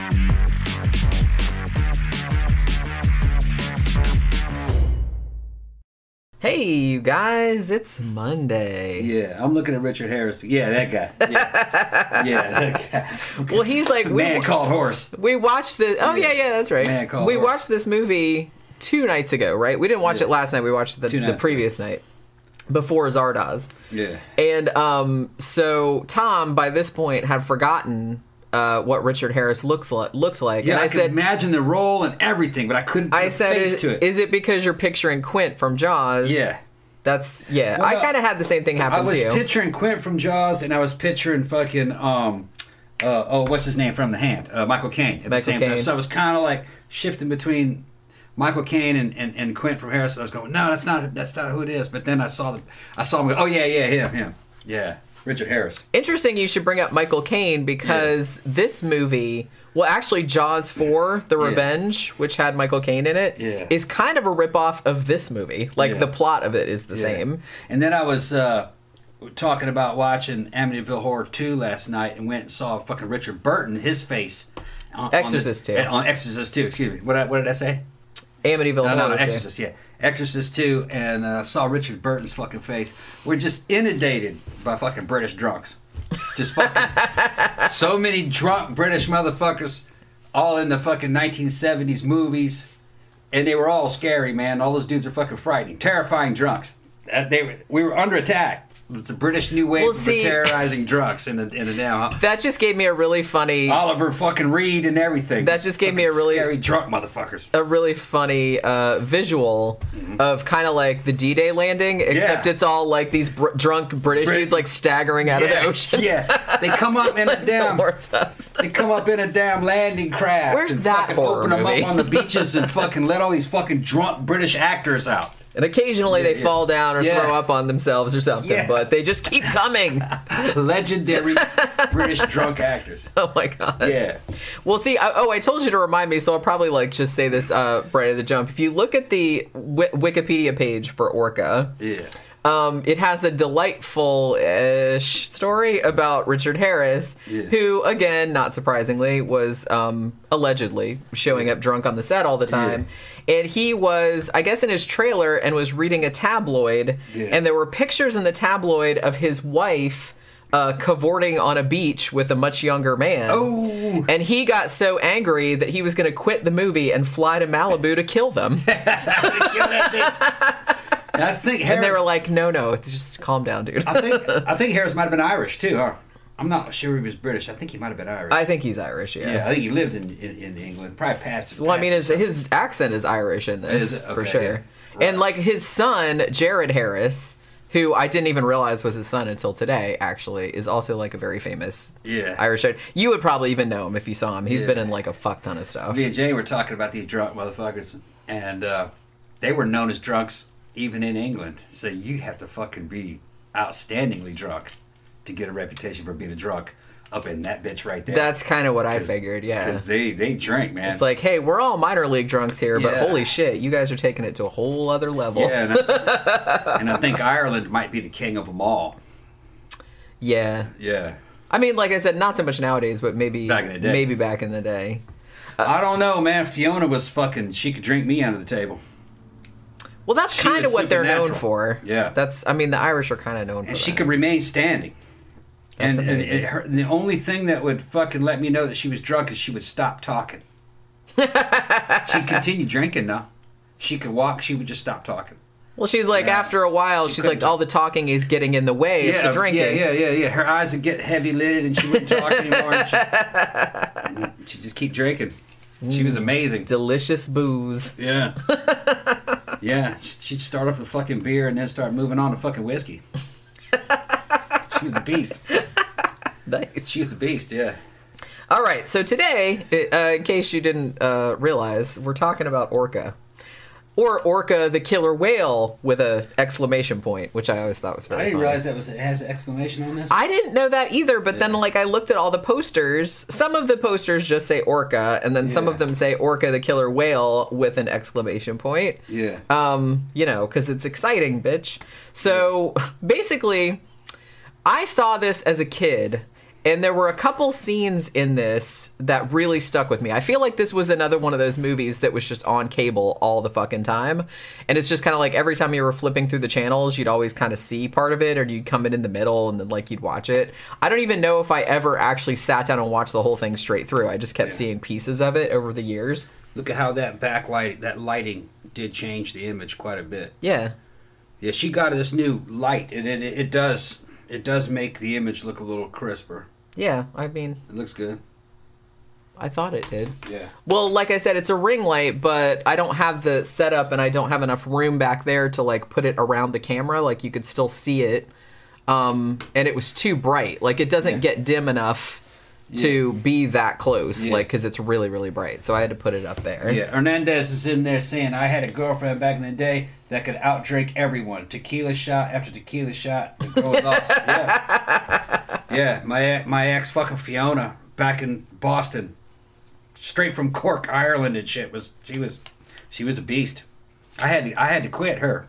Hey, you guys, it's Monday. Yeah, I'm looking at Richard Harris. Yeah, that guy. Yeah, that guy. Well, he's like... Man Called Horse. We watched the... Oh, yeah, that's right. Man Called We Horse. watched this movie 2 nights ago, right? We didn't watch it last night. We watched it the previous night. Before Zardoz. Yeah. And so Tom, by this point, had forgotten... what Richard Harris looks like. Yeah, and I could imagine the role and everything, but I couldn't put a face to it. Is it because you're picturing Quint from Jaws? Yeah. That's, yeah. Well, I kind of had the same thing happen, too. I was picturing Quint from Jaws, and I was picturing fucking, what's his name from The Hand? Michael Caine at the same time. So I was kind of like shifting between Michael Caine and Quint from Harris. I was going, no, that's not who it is. But then I saw him go, oh, yeah, him. Yeah. Richard Harris. Interesting you should bring up Michael Caine because this movie, well, actually Jaws 4, The Revenge, which had Michael Caine in it, is kind of a ripoff of this movie. Like, the plot of it is the same. And then I was talking about watching Amityville Horror 2 last night and went and saw fucking Richard Burton, his face. Exorcist 2. On Exorcist 2, excuse me. What did I say? Amityville Horror. No, Exorcist, yeah. Exorcist 2, and saw Richard Burton's fucking face. We're just inundated by fucking British drunks. Just fucking... so many drunk British motherfuckers, all in the fucking 1970s movies. And they were all scary, man. All those dudes are fucking frightening. Terrifying drunks. We were under attack. It's a British new wave for terrorizing drunks in the damn... That just gave me a really funny... Oliver fucking Reed and everything. That just gave me a really... scary drunk motherfuckers. A really funny visual of kind of like the D-Day landing, except it's all like these drunk British dudes like staggering out of the ocean. Yeah, they come up in a damn... They come up in a damn landing craft. Where's that horror movie? Open them up on the beaches and fucking let all these fucking drunk British actors out. And occasionally they fall down or throw up on themselves or something, but they just keep coming. Legendary British drunk actors. Oh my god. Yeah. Well, see, I told you to remind me, so I'll probably like just say this right at the jump. If you look at the Wikipedia page for Orca, it has a delightful-ish story about Richard Harris, who, again, not surprisingly, was allegedly showing up drunk on the set all the time. And he was, I guess, in his trailer and was reading a tabloid, and there were pictures in the tabloid of his wife cavorting on a beach with a much younger man. Oh. And he got so angry that he was going to quit the movie and fly to Malibu to kill them. Kill that bitch. I think Harris, and they were like, no, just calm down, dude. I think Harris might have been Irish, too, huh? I'm not sure he was British. I think he might have been Irish. I think he's Irish, yeah. I think he lived in England. Probably passed. Well, I mean, his accent is Irish in this, for sure. Yeah. Right. And, like, his son, Jared Harris, who I didn't even realize was his son until today, actually, is also, like, a very famous Irish actor. You would probably even know him if you saw him. He's been in, like, a fuck ton of stuff. Me and Jay were talking about these drunk motherfuckers, and they were known as drunks even in England. So you have to fucking be outstandingly drunk to get a reputation for being a drunk up in that bitch right there. That's kind of what I figured, yeah. Because they drink, man. It's like, hey, we're all minor league drunks here, but holy shit, you guys are taking it to a whole other level. Yeah, and I think Ireland might be the king of them all. Yeah. Yeah. I mean, like I said, not so much nowadays, but maybe back in the day. Maybe back in the day. I don't know, man. Fiona was fucking... She could drink me under the table. Well, that's kind of what they're known for. Yeah. I mean, the Irish are kind of known for that. And she could remain standing. And the only thing that would fucking let me know that she was drunk is she would stop talking. She'd continue drinking, though. She could walk. She would just stop talking. Well, she's like, after a while, she's like, all the talking is getting in the way of the drinking. Yeah. Her eyes would get heavy-lidded, and she wouldn't talk anymore. And she'd just keep drinking. She was amazing. Delicious booze. Yeah. Yeah. She'd start off with fucking beer and then start moving on to fucking whiskey. She was a beast. Nice. She was a beast, yeah. All right, so today, in case you didn't realize, we're talking about Orca. Or Orca the Killer Whale with a exclamation point, which I always thought was very funny. I didn't realize it has an exclamation on this. I didn't know that either, but then like I looked at all the posters. Some of the posters just say Orca, and then some of them say Orca the Killer Whale with an exclamation point. Yeah. You know, because it's exciting, bitch. So basically, I saw this as a kid, And there were a couple scenes in this that really stuck with me. I feel like this was another one of those movies that was just on cable all the fucking time. And it's just kind of like every time you were flipping through the channels, you'd always kind of see part of it, or you'd come in the middle and then like you'd watch it. I don't even know if I ever actually sat down and watched the whole thing straight through. I just kept seeing pieces of it over the years. Look at how that backlight, that lighting did change the image quite a bit. Yeah. Yeah, she got this new light, and it does make the image look a little crisper. Yeah, I mean... It looks good. I thought it did. Yeah. Well, like I said, it's a ring light, but I don't have the setup, and I don't have enough room back there to, like, put it around the camera. Like, you could still see it. And it was too bright. Like, it doesn't get dim enough to be that close, like, because it's really, really bright. So I had to put it up there. Yeah, Hernandez is in there saying, I had a girlfriend back in the day that could outdrink everyone. Tequila shot after tequila shot. The girl was awesome. Yeah. Yeah, my ex fucking Fiona back in Boston, straight from Cork, Ireland and shit, she was a beast. I had to quit her.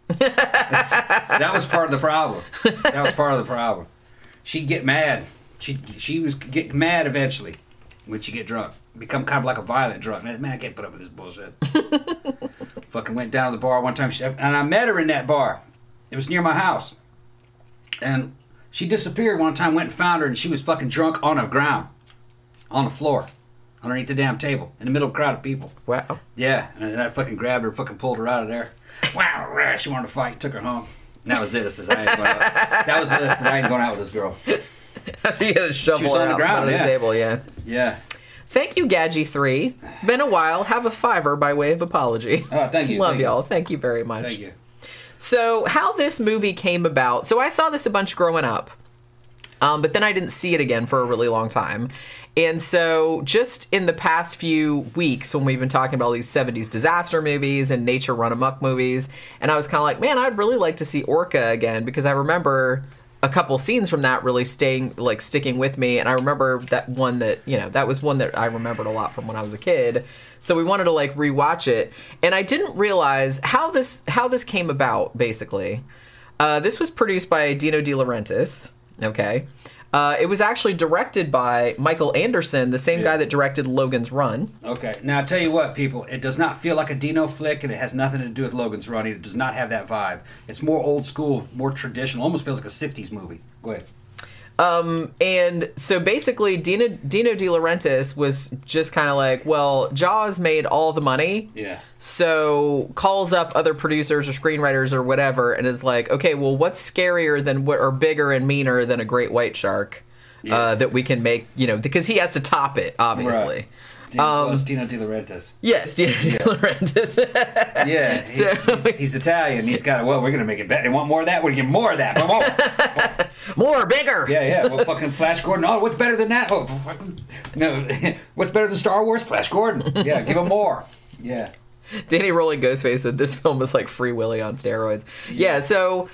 That was part of the problem. That was part of the problem. She'd get mad. She was get mad eventually when she get drunk. Become kind of like a violent drunk. Man, I can't put up with this bullshit. Fucking went down to the bar one time, and I met her in that bar. It was near my house, and she disappeared one time. Went and found her, and she was fucking drunk on the ground, on the floor, underneath the damn table, in the middle of a crowd of people. Wow. Yeah, and I fucking grabbed her, fucking pulled her out of there. Wow, she wanted to fight, took her home. And that was it. That was it. I ain't going out with this girl. You gotta shovel She was her on the out, ground, put her on yeah. the table, yeah. Yeah. Thank you, Gadgy3. Been a while. Have a $5 by way of apology. Oh, thank you. Love y'all. Thank you very much. Thank you. So, how this movie came about. So, I saw this a bunch growing up. But then I didn't see it again for a really long time. And so just in the past few weeks when we've been talking about all these 70s disaster movies and nature run amok movies, and I was kind of like, man, I'd really like to see Orca again, because I remember a couple scenes from that really sticking with me. And I remember that one that was one that I remembered a lot from when I was a kid. So we wanted to like rewatch it. And I didn't realize how this came about, basically. This was produced by Dino De Laurentiis. Okay. It was actually directed by Michael Anderson, the same guy that directed Logan's Run. Okay. Now, I'll tell you what, people. It does not feel like a Dino flick, and it has nothing to do with Logan's Run. It does not have that vibe. It's more old school, more traditional. Almost feels like a 60s movie. Go ahead. And so basically Dino De Laurentiis was just kind of like, well, Jaws made all the money. Yeah. So calls up other producers or screenwriters or whatever and is like, okay, well, what's scarier than or bigger and meaner than a great white shark that we can make, because he has to top it, obviously. Right. It's Dino De Laurentiis. Yes, Dino De Laurentiis. Yeah, he's Italian. He's got, well, we're going to make it better. They want more of that? We're going to get more of that. More, bigger. Yeah. Well, fucking Flash Gordon. Oh, what's better than that? Oh, fucking, no. What's better than Star Wars? Flash Gordon. Yeah, give him more. Yeah. Danny Rolling Ghostface said this film is like Free Willy on steroids. Yeah, so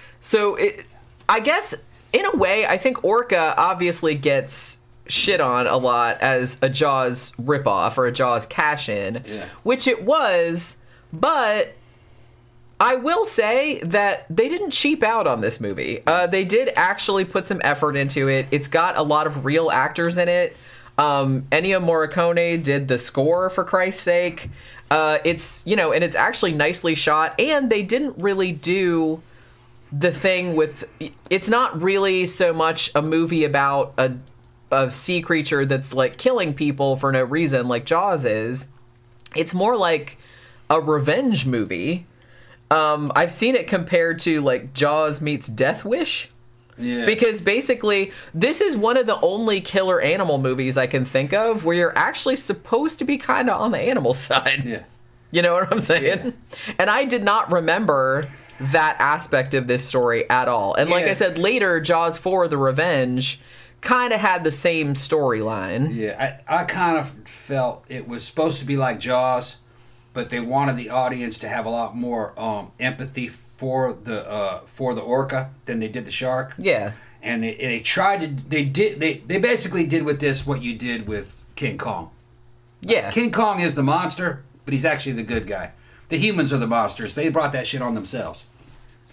I guess, in a way, I think Orca obviously gets shit on a lot as a Jaws ripoff or a Jaws cash-in, which it was, but I will say that they didn't cheap out on this movie. They did actually put some effort into it. It's got a lot of real actors in it. Ennio Morricone did the score, for Christ's sake. It's, and it's actually nicely shot, and they didn't really do the thing with, it's not really so much a movie about a sea creature that's like killing people for no reason like Jaws is. It's more like a revenge movie. I've seen it compared to like Jaws meets Death Wish. Yeah. Because basically this is one of the only killer animal movies I can think of where you're actually supposed to be kind of on the animal side. Yeah. You know what I'm saying? Yeah. And I did not remember that aspect of this story at all. And like I said, later Jaws 4 The Revenge kind of had the same storyline. Yeah, I kind of felt it was supposed to be like Jaws, but they wanted the audience to have a lot more empathy for the orca than they did the shark. Yeah, and they tried to they basically did with this what you did with King Kong. Yeah, King Kong is the monster, but he's actually the good guy. The humans are the monsters. They brought that shit on themselves.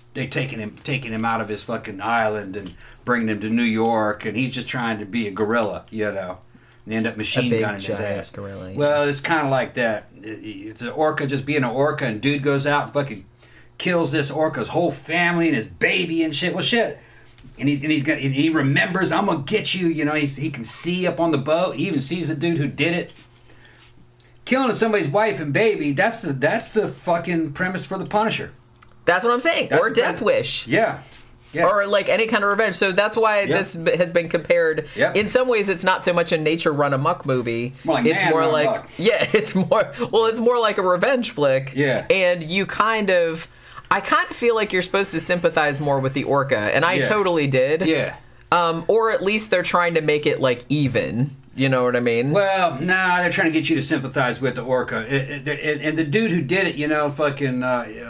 they taking him out of his fucking island and bringing him to New York, and he's just trying to be a gorilla, you know. And they end up machine gunning his ass. Gorilla, yeah. Well, it's kind of like that. It's an orca just being an orca, and dude goes out and fucking kills this orca's whole family and his baby and shit. Well, shit. And he remembers, I'm gonna get you. You know, he can see up on the boat. He even sees the dude who did it. Killing somebody's wife and baby. That's the fucking premise for the Punisher. That's what I'm saying. Or Death Wish. Yeah. Yeah. Or like any kind of revenge. So that's why this has been compared. Yep. In some ways, it's not so much a nature run amok movie. More like it's man more run like amok. it's more like a revenge flick. Yeah. And I kind of feel like you're supposed to sympathize more with the orca, and I totally did. Yeah. Or at least they're trying to make it like even. You know what I mean? Well, they're trying to get you to sympathize with the orca, and the dude who did it, you know, fucking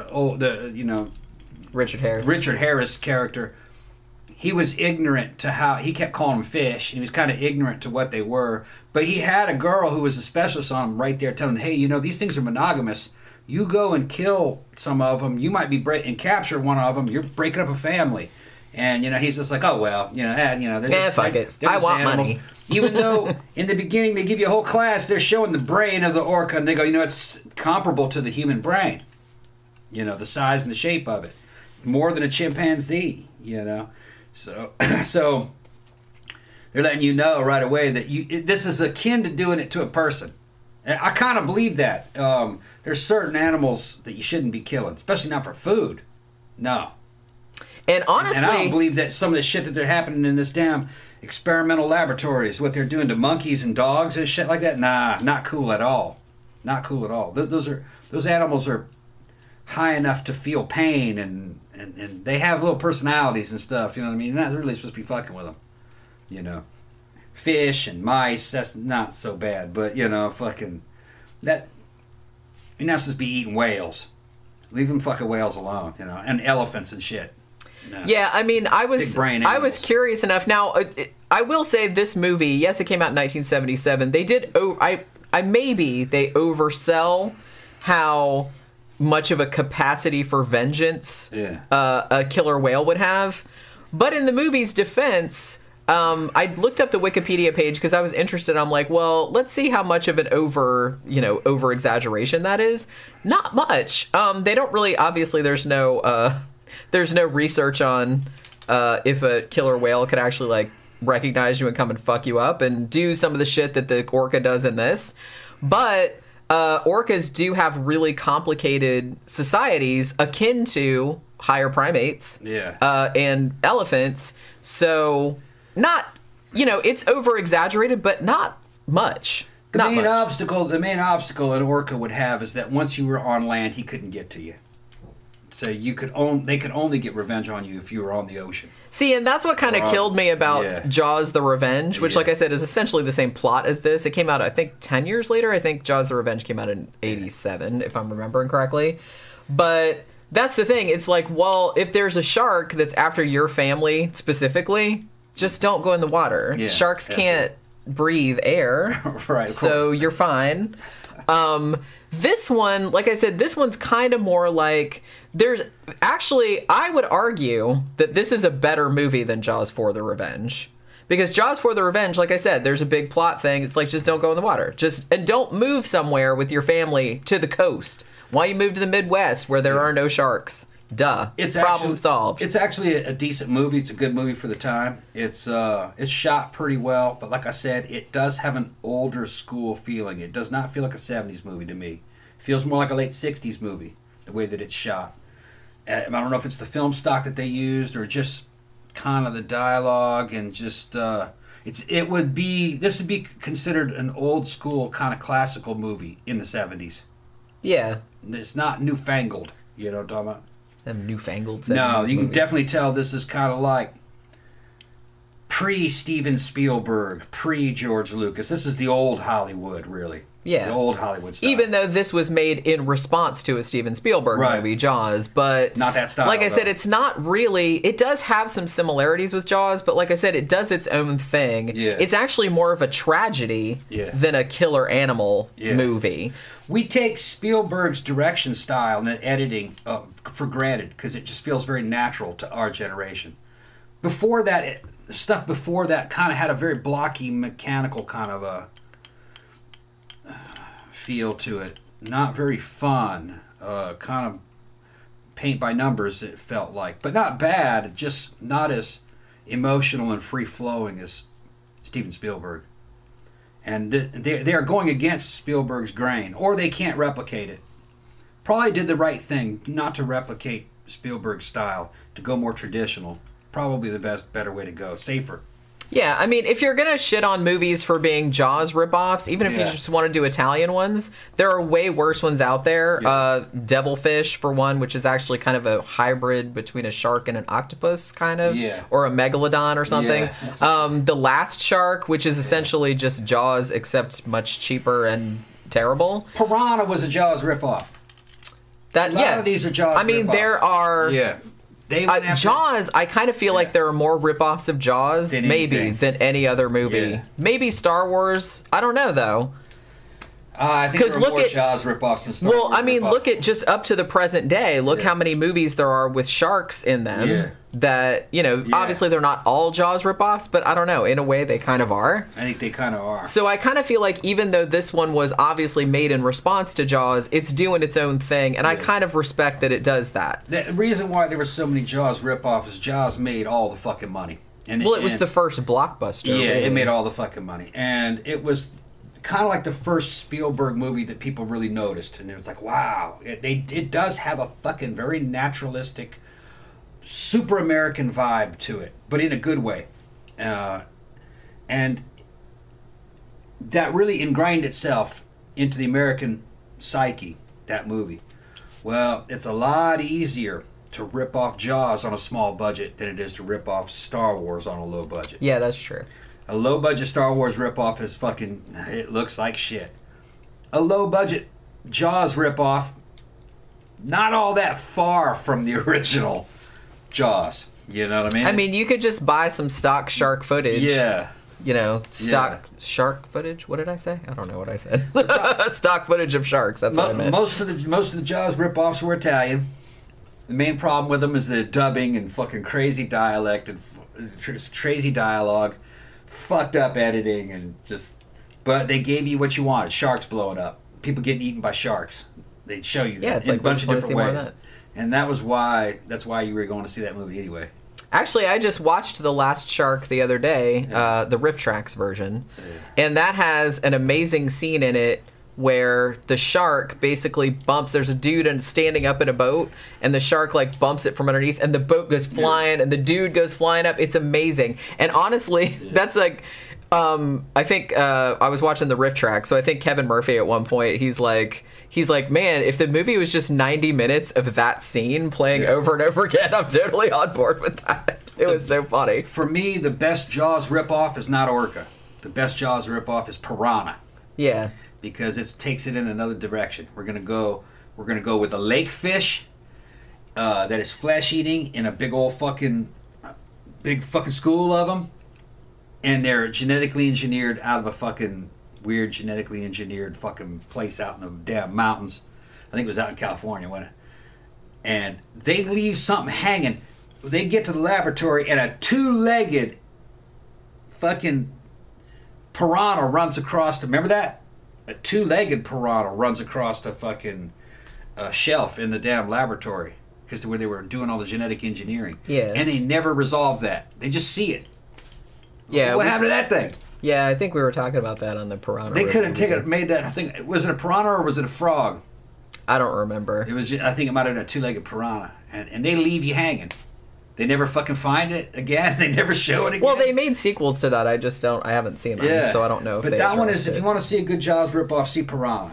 Richard Harris character, he was ignorant to how he kept calling them fish, and he was kind of ignorant to what they were. But he had a girl who was a specialist on them right there, telling him, hey, you know, these things are monogamous. You go and kill some of them. You might be and capture one of them. You're breaking up a family. And, you know, he's just like, oh, well, fuck it. I want animals. money. Even though in the beginning they give you a whole class, they're showing the brain of the orca, and they go, you know, it's comparable to the human brain. You know, the size and the shape of it. More than a chimpanzee, you know. So they're letting you know right away that this is akin to doing it to a person. And I kind of believe that. There's certain animals that you shouldn't be killing, especially not for food. No. And honestly, and I don't believe that some of the shit that they're happening in this damn experimental laboratories, what they're doing to monkeys and dogs and shit like that, nah, not cool at all. Not cool at all. Those animals are high enough to feel pain, and they have little personalities and stuff, you know what I mean? You're not really supposed to be fucking with them, you know. Fish and mice, that's not so bad, but, you know, fucking, that, you're not supposed to be eating whales. Leave them fucking whales alone, you know, and elephants and shit. No. Yeah, I mean, I was curious enough. Now, I will say this movie, yes, it came out in 1977. They did, maybe they oversell how much of a capacity for vengeance a killer whale would have. But in the movie's defense, I looked up the Wikipedia page because I was interested. I'm like, well, let's see how much of an over exaggeration that is. Not much. They don't really, obviously there's no research on if a killer whale could actually like recognize you and come and fuck you up and do some of the shit that the orca does in this. But orcas do have really complicated societies akin to higher primates and elephants. So not, it's over exaggerated, but not much. The main obstacle an orca would have is that once you were on land, he couldn't get to you. So they could only get revenge on you if you were on the ocean. See, and that's what kind of killed me about Jaws: The Revenge, which, like I said, is essentially the same plot as this. It came out, I think, 10 years later. I think Jaws: The Revenge came out in 87, if I'm remembering correctly. But that's the thing. It's like, well, if there's a shark that's after your family specifically, just don't go in the water. Yeah, sharks can't breathe air, right? So you're fine. This one, like I said, this one's kind of more like I would argue that this is a better movie than Jaws 4: The Revenge. Because Jaws 4: The Revenge, like I said, there's a big plot thing. It's like, just don't go in the water. And don't move somewhere with your family to the coast. Why you move to the Midwest where there are no sharks? Duh. Problem solved. It's actually a decent movie. It's a good movie for the time. It's shot pretty well, but like I said, it does have an older school feeling. It does not feel like a 70s movie to me. It feels more like a late 60s movie, the way that it's shot. I don't know if it's the film stock that they used or just kind of the dialogue and just this would be considered an old school kind of classical movie in the 70s. Yeah. It's not newfangled, you know what I'm talking about? Them newfangled 70s No, you can movies. definitely tell this is kind of like pre-Steven Spielberg, pre-George Lucas. This is the old Hollywood, really. Yeah. The old Hollywood style. Even though this was made in response to a Steven Spielberg movie, Jaws, but... Not that style. Like I said, it's not really... It does have some similarities with Jaws, but like I said, it does its own thing. Yeah. It's actually more of a tragedy than a killer animal movie. We take Spielberg's direction style and editing for granted because it just feels very natural to our generation. Before that, stuff before that kind of had a very blocky, mechanical kind of a feel to it. Not very fun. Kind of paint by numbers, it felt like. But not bad, just not as emotional and free-flowing as Steven Spielberg. And they are going against Spielberg's grain, or they can't replicate it. Probably did the right thing not to replicate Spielberg's style, to go more traditional. Probably the better way to go. Safer. Yeah, I mean, if you're going to shit on movies for being Jaws ripoffs, even if you just want to do Italian ones, there are way worse ones out there. Yeah. Devilfish, for one, which is actually kind of a hybrid between a shark and an octopus, kind of. Yeah. Or a megalodon or something. Yeah, The Last Shark, which is essentially just Jaws, except much cheaper and terrible. Piranha was a Jaws ripoff. A lot of these are Jaws ripoffs. I mean, there are... Yeah. Jaws, I kind of feel like there are more ripoffs of Jaws, than any other movie. Yeah. Maybe Star Wars. I don't know, though. I think there are more Jaws ripoffs than Star Wars. Well, I mean, look at just up to the present day. Look how many movies there are with sharks in them. Yeah. That, obviously they're not all Jaws ripoffs, but I don't know. In a way, they kind of are. I think they kind of are. So I kind of feel like even though this one was obviously made in response to Jaws, it's doing its own thing, and I kind of respect that it does that. The reason why there were so many Jaws ripoffs is Jaws made all the fucking money. And it was the first blockbuster. Yeah, really. It made all the fucking money. And it was kind of like the first Spielberg movie that people really noticed. And it was like, wow, it does have a fucking very naturalistic, super American vibe to it, but in a good way. And that really ingrained itself into the American psyche, that movie. Well, it's a lot easier to rip off Jaws on a small budget than it is to rip off Star Wars on a low budget. Yeah, that's true. A low budget Star Wars ripoff is fucking, it looks like shit. A low budget Jaws ripoff, not all that far from the original Jaws. You know what I mean? I mean, you could just buy some stock shark footage. Yeah. Shark footage. What did I say? I don't know what I said. Stock footage of sharks. That's what I meant. Most of the Jaws ripoffs were Italian. The main problem with them is the dubbing and fucking crazy dialect and crazy dialogue, fucked up editing, and just. But they gave you what you wanted: sharks blowing up, people getting eaten by sharks. They'd show you that in a bunch of different ways. And that's why you were going to see that movie anyway. Actually, I just watched The Last Shark the other day, the Riff Tracks version, and that has an amazing scene in it where the shark basically bumps. There's a dude standing up in a boat, and the shark like bumps it from underneath, and the boat goes flying, and the dude goes flying up. It's amazing. And honestly, that's like... I think I was watching the Riff Track, so I think Kevin Murphy at one point, he's like, man, if the movie was just 90 minutes of that scene playing over and over again, I'm totally on board with that. It was so funny. For me, the best Jaws ripoff is not Orca. The best Jaws ripoff is Piranha. Yeah. Because it takes it in another direction. We're gonna go with a lake fish that is flesh eating in a big fucking school of them. And they're genetically engineered out of a fucking weird genetically engineered fucking place out in the damn mountains. I think it was out in California, wasn't it? And they leave something hanging. They get to the laboratory and a two-legged fucking piranha runs across the... Remember that? A two-legged piranha runs across the fucking shelf in the damn laboratory. Because where they were doing all the genetic engineering. Yeah. And they never resolved that. They just see it. Yeah, what happened to that thing? Yeah, I think we were talking about that on the piranha. They could have made that. I think was it a piranha or was it a frog? I don't remember. It was. I think it might have been a two-legged piranha, and they leave you hanging. They never fucking find it again. They never show it again. Well, they made sequels to that. I haven't seen them, so I don't know. But that one is, if you want to see a good Jaws ripoff, see Piranha.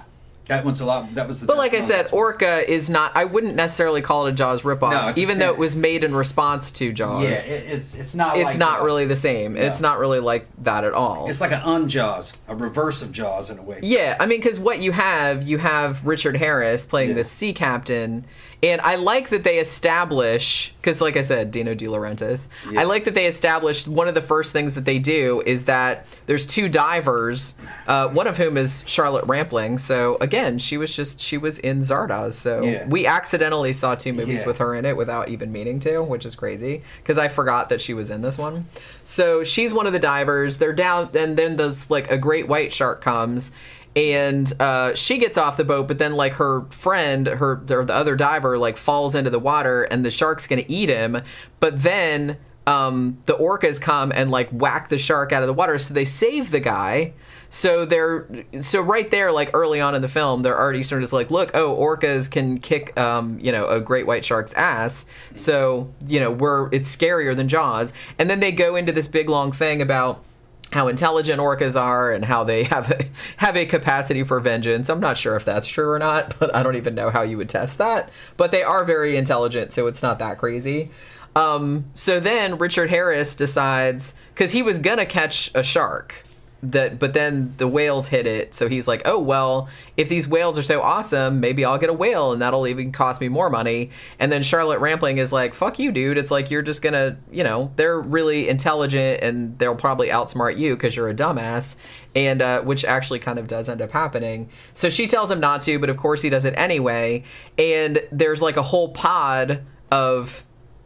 That one's a lot. That was. But like I said, Orca is not. I wouldn't necessarily call it a Jaws ripoff, even though it was made in response to Jaws. Yeah, it's not. It's like not Jaws. really the same. No. It's not really like that at all. It's like an un-Jaws, a reverse of Jaws in a way. Yeah, I mean, because what you have Richard Harris playing the sea captain, and I like that they establish, because like I said, Dino De Laurentiis. I like that they established one of the first things that they do is that there's two divers, one of whom is Charlotte Rampling. So again, she was in Zardoz. So we accidentally saw two movies with her in it without even meaning to, which is crazy because I forgot that she was in this one. So she's one of the divers. They're down, and then there's like a great white shark comes. And she gets off the boat, but then like her friend, or the other diver, like falls into the water, and the shark's gonna eat him. But then the orcas come and like whack the shark out of the water, so they save the guy. So right there, like early on in the film, they're already sort of like, look, orcas can kick a great white shark's ass. So it's scarier than Jaws. And then they go into this big long thing about how intelligent orcas are and how they have a capacity for vengeance. I'm not sure if that's true or not, but I don't even know how you would test that. But they are very intelligent, so it's not that crazy. So then Richard Harris decides, because he was gonna catch a shark, but then the whales hit it, so he's like, oh, well, if these whales are so awesome, maybe I'll get a whale, and that'll even cost me more money. And then Charlotte Rampling is like, fuck you, dude. It's like, you're just gonna, they're really intelligent, and they'll probably outsmart you because you're a dumbass, and which actually kind of does end up happening. So she tells him not to, but of course he does it anyway, and there's like a whole pod of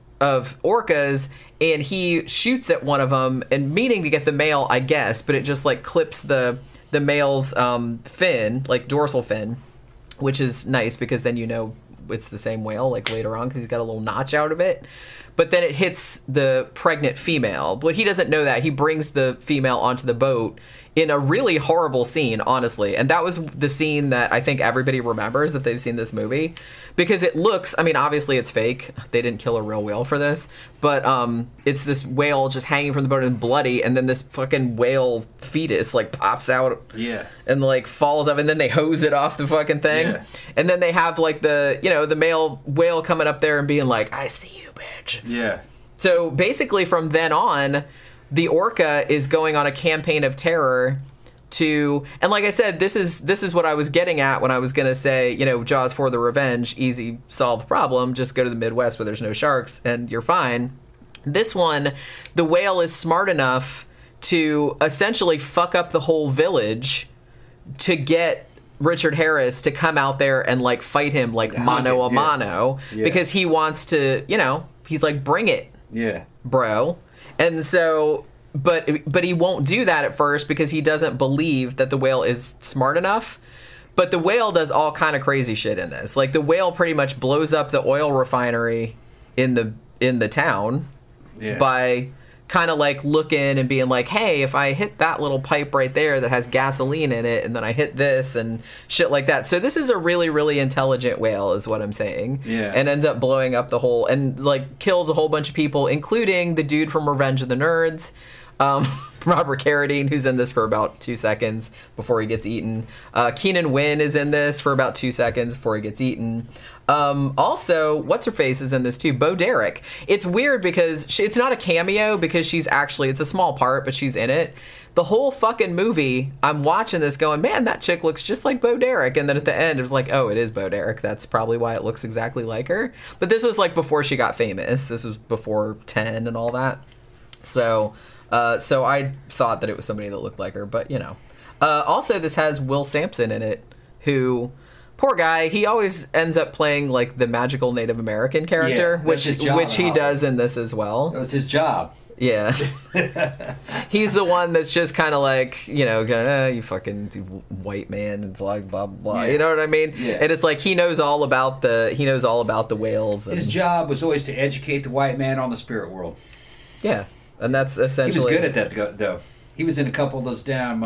orcas, and he shoots at one of them and meaning to get the male, I guess, but it just like clips the male's fin, like dorsal fin, which is nice because then it's the same whale like later on because he's got a little notch out of it. But then it hits the pregnant female, but he doesn't know that. He brings the female onto the boat in a really horrible scene, honestly. And that was the scene that I think everybody remembers if they've seen this movie. Because it looks, I mean, obviously it's fake. They didn't kill a real whale for this. But it's this whale just hanging from the boat and bloody, and then this fucking whale fetus, like, pops out. Yeah. And, like, falls up, and then they hose it off the fucking thing. Yeah. And then they have, like, the male whale coming up there and being like, I see you, bitch. Yeah. So basically from then on, the orca is going on a campaign of terror to, and like I said, this is what I was getting at when I was gonna say, Jaws 4: The Revenge, easy solved problem, just go to the Midwest where there's no sharks and you're fine. This one, the whale is smart enough to essentially fuck up the whole village to get Richard Harris to come out there and like fight him like mano a mano because he wants to, he's like, bring it, bro. And so, but he won't do that at first because he doesn't believe that the whale is smart enough. But the whale does all kind of crazy shit in this. Like the whale pretty much blows up the oil refinery in the town by kind of like looking and being like, hey, if I hit that little pipe right there that has gasoline in it, and then I hit this and shit like that. So this is a really, really intelligent whale is what I'm saying. Yeah. And ends up blowing up the whole, and like kills a whole bunch of people, including the dude from Revenge of the Nerds, Robert Carradine, who's in this for about 2 seconds before he gets eaten. Keenan Wynn is in this for about 2 seconds before he gets eaten. Also, what's-her-face is in this too, Bo Derek. It's weird because it's not a cameo because it's a small part, but she's in it. The whole fucking movie, I'm watching this going, man, that chick looks just like Bo Derek. And then at the end, it was like, oh, it is Bo Derek. That's probably why it looks exactly like her. But this was like before she got famous. This was before 10 and all that. So I thought that it was somebody that looked like her, but Also, this has Will Sampson in it, who, poor guy, he always ends up playing like the magical Native American character, which he does in this as well. That was his job. Yeah. He's the one that's just kind of like, you fucking white man, and like blah blah blah. Yeah. You know what I mean? Yeah. And it's like he knows all about the whales. His job was always to educate the white man on the spirit world. Yeah. And that's essentially... He was good at that, though. He was in a couple of those damn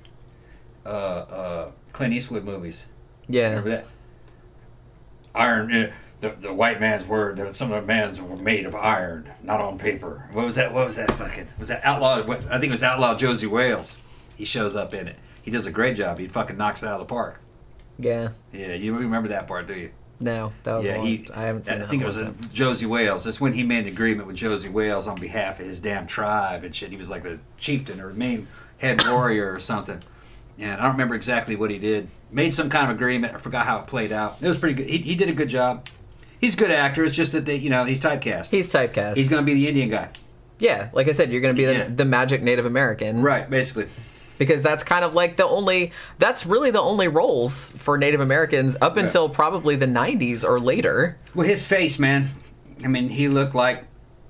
Clint Eastwood movies. Yeah. Remember that? Iron... The white man's word, some of the man's were made of iron, not on paper. What was that fucking... Was that Outlaw... I think it was Outlaw Josie Wales. He shows up in it. He does a great job. He fucking knocks it out of the park. Yeah. Yeah, you remember that part, do you? No, that was I haven't seen it. I think it was Josie Wales. That's when he made an agreement with Josie Wales on behalf of his damn tribe and shit. He was like the chieftain or main head warrior or something. And I don't remember exactly what he did. Made some kind of agreement. I forgot how it played out. It was pretty good. He did a good job. He's a good actor. It's just that he's typecast. He's typecast. He's going to be the Indian guy. Yeah, like I said, you're going to be the magic Native American. Right, basically. Because that's kind of like that's really the only roles for Native Americans up until probably the 90s or later. Well, his face, man. I mean, he looked like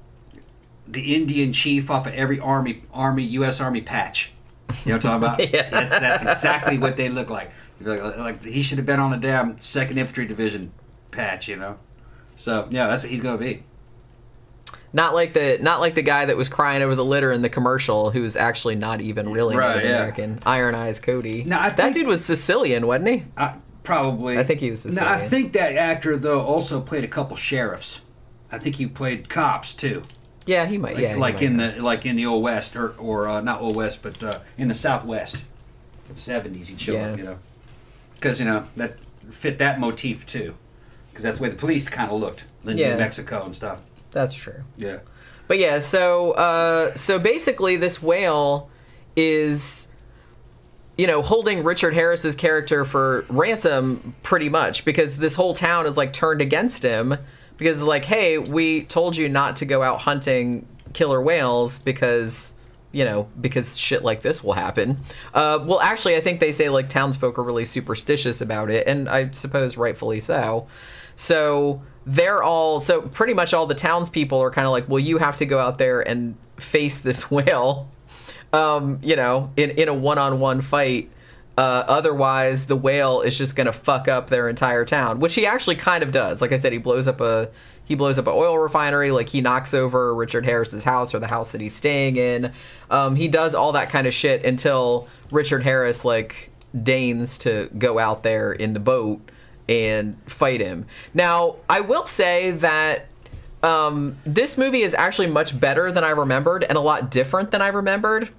the Indian chief off of every U.S. Army patch. You know what I'm talking about? Yeah. That's exactly what they look like. Like he should have been on the damn 2nd Infantry Division patch, So, yeah, that's what he's going to be. Not like the guy that was crying over the litter in the commercial, who's actually not even really Native American. Iron Eyes Cody. Now, that dude was Sicilian, wasn't he? Probably. I think he was Sicilian. Now, I think that actor, though, also played a couple sheriffs. I think he played cops, too. Yeah, he might. In the Old West, or not Old West, but in the Southwest. In the 70s, he'd show up, Because, that fit that motif, too. Because that's the way the police kind of looked in New Mexico and stuff. That's true. Yeah. But yeah, so basically this whale is, holding Richard Harris's character for ransom pretty much, because this whole town is like turned against him because it's like, hey, we told you not to go out hunting killer whales because shit like this will happen. Well, actually, I think they say like townsfolk are really superstitious about it, and I suppose rightfully so. So pretty much all the townspeople are kind of like, well, you have to go out there and face this whale, in a one-on-one fight. Otherwise, the whale is just going to fuck up their entire town, which he actually kind of does. Like I said, he blows up a oil refinery. Like, he knocks over Richard Harris's house, or the house that he's staying in. He does all that kind of shit until Richard Harris deigns to go out there in the boat and fight him. Now, I will say that this movie is actually much better than I remembered and a lot different than I remembered.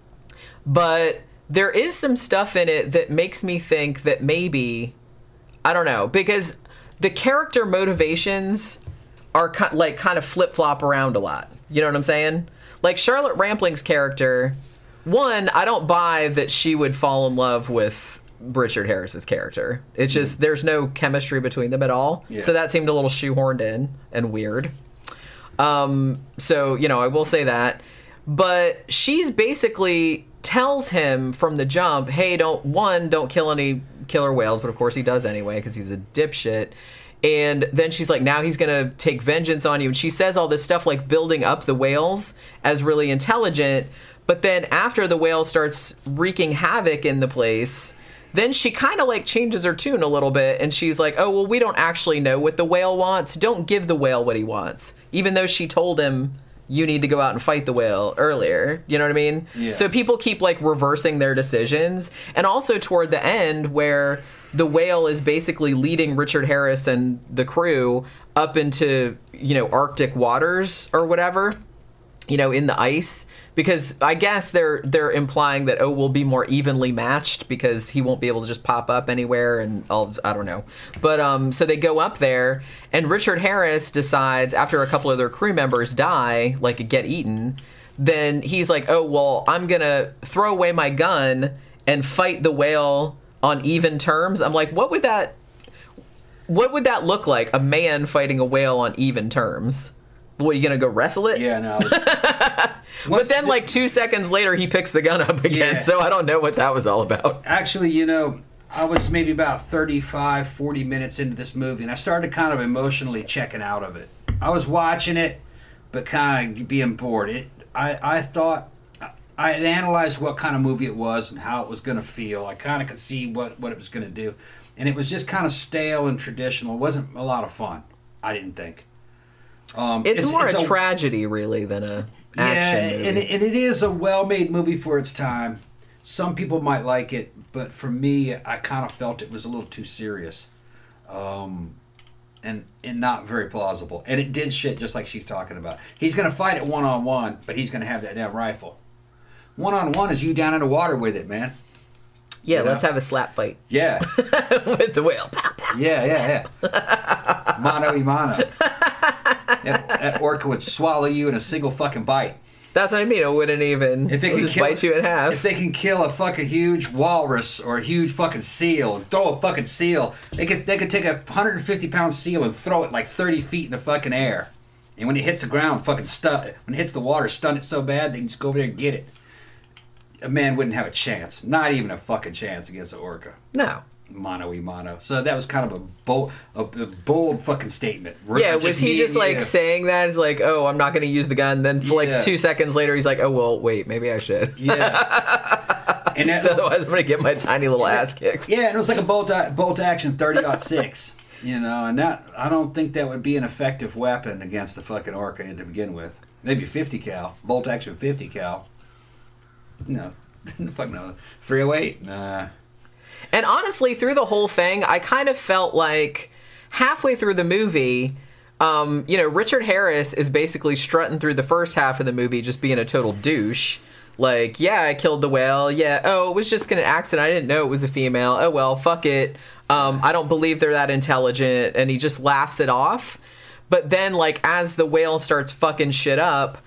But there is some stuff in it that makes me think that maybe, I don't know, because the character motivations are kind of flip-flop around a lot. You know what I'm saying? Like, Charlotte Rampling's character, one, I don't buy that she would fall in love with Richard Harris's character. It's just there's no chemistry between them at all. Yeah. So that seemed a little shoehorned in and weird. So, I will say that. But she's basically tells him from the jump, hey, don't kill any killer whales, but of course he does anyway because he's a dipshit. And then she's like, now he's going to take vengeance on you. And she says all this stuff like building up the whales as really intelligent. But then after the whale starts wreaking havoc in the place, then she kind of changes her tune a little bit, and she's like, oh, well, we don't actually know what the whale wants. Don't give the whale what he wants. Even though she told him, you need to go out and fight the whale earlier. You know what I mean? Yeah. So people keep reversing their decisions. And also toward the end, where the whale is basically leading Richard Harris and the crew up into, Arctic waters or whatever, in the ice. Because I guess they're implying that, we'll be more evenly matched because he won't be able to just pop up anywhere and I don't know. But so they go up there, and Richard Harris decides after a couple of their crew members die, get eaten, then he's like, oh, well, I'm going to throw away my gun and fight the whale on even terms. I'm like, what would that look like? A man fighting a whale on even terms? What, are you going to go wrestle it? Yeah, no. But then, 2 seconds later, he picks the gun up again, so I don't know what that was all about. Actually, I was maybe about 35, 40 minutes into this movie, and I started kind of emotionally checking out of it. I was watching it, but kind of being bored. I thought I had analyzed what kind of movie it was and how it was going to feel. I kind of could see what it was going to do. And it was just kind of stale and traditional. It wasn't a lot of fun, I didn't think. It's more a tragedy, really, than a action movie. And it is a well-made movie for its time. Some people might like it, but for me, I kind of felt it was a little too serious, and not very plausible. And it did shit just like she's talking about. He's going to fight it one-on-one, but he's going to have that damn rifle. One-on-one is you down in the water with it, man. Yeah, let's have a slap fight. Yeah. With the whale. Pow, pow. Yeah. Mano y mano. That orca would swallow you in a single fucking bite. That's what I mean. It wouldn't even bite you in half. If they can kill a fucking huge walrus or a huge fucking seal, throw a fucking seal, they could take a 150-pound seal and throw it like 30 feet in the fucking air. And when it hits the ground, fucking stun it. When it hits the water, stun it so bad, they can just go over there and get it. A man wouldn't have a chance. Not even a fucking chance against an orca. No. Mano y mano. So that was kind of a bold fucking statement. Yeah, was he just like saying that? It's like, oh, I'm not going to use the gun. Then for like 2 seconds later, he's like, oh, well, wait, maybe I should. Yeah. And that, otherwise, I'm going to get my tiny little ass kicked. Yeah, and it was like a bolt action 30-06. You know, and that I don't think that would be an effective weapon against the fucking orca to begin with. Maybe 50 cal, bolt action 50 cal. No, fuck no, 308. Nah. And honestly, through the whole thing, I kind of felt like halfway through the movie, Richard Harris is basically strutting through the first half of the movie just being a total douche. Like, yeah, I killed the whale. Yeah, oh, it was just an accident. I didn't know it was a female. Oh, well, fuck it. I don't believe they're that intelligent. And he just laughs it off. But then, like, as the whale starts fucking shit up,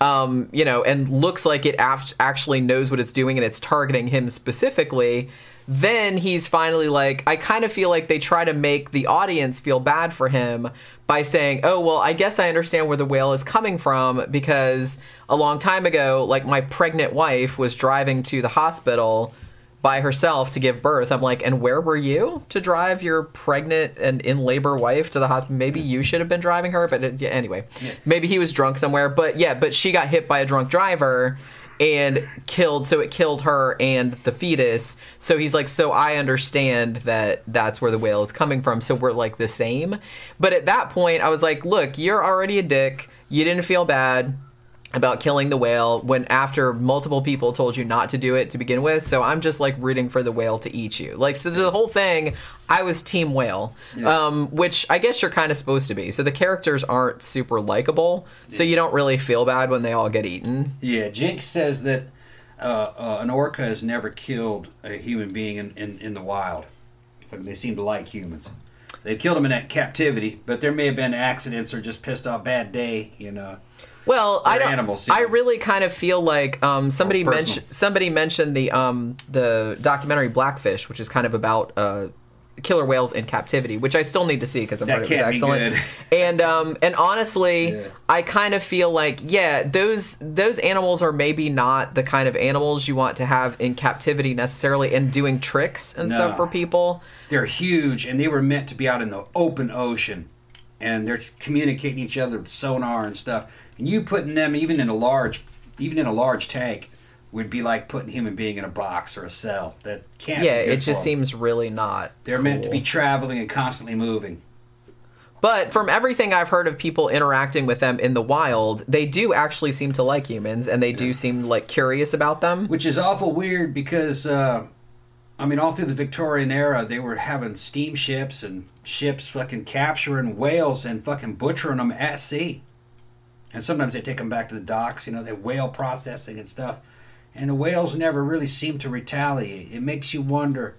and looks like it actually knows what it's doing and it's targeting him specifically, then he's finally like, I kind of feel like they try to make the audience feel bad for him by saying, oh, well, I guess I understand where the whale is coming from because a long time ago, like, my pregnant wife was driving to the hospital by herself to give birth. I'm like, and where were you to drive your pregnant and in labor wife to the hospital? Maybe you should have been driving her, but anyway, maybe he was drunk somewhere. But she got hit by a drunk driver and killed, so it killed her and the fetus. So he's like, so I understand that that's where the whale is coming from, so we're like the same. But at that point, I was like, look, you're already a dick. You didn't feel bad about killing the whale when after multiple people told you not to do it to begin with, so I'm just like rooting for the whale to eat you. Like, so the whole thing, I was team whale, which I guess you're kind of supposed to be. So the characters aren't super likable, so you don't really feel bad when they all get eaten. Yeah, Jinx says that an orca has never killed a human being in the wild. They seem to like humans. They killed them in that captivity, but there may have been accidents or just pissed off bad day, Well, I don't. Animals, I really kind of feel like somebody mentioned the documentary Blackfish, which is kind of about killer whales in captivity, which I still need to see because I heard it was excellent. And honestly, I kind of feel like those animals are maybe not the kind of animals you want to have in captivity necessarily, and doing tricks and stuff for people. They're huge, and they were meant to be out in the open ocean, and they're communicating each other with sonar and stuff. And you putting them even in a large tank would be like putting a human being in a box or a cell. That can't. Yeah, it just seems really not. They're meant to be traveling and constantly moving. But from everything I've heard of people interacting with them in the wild, they do actually seem to like humans, and they do seem like curious about them. Which is awful weird because, all through the Victorian era, they were having steamships and ships fucking capturing whales and fucking butchering them at sea. And sometimes they take them back to the docks, they whale processing and stuff. And the whales never really seem to retaliate. It makes you wonder,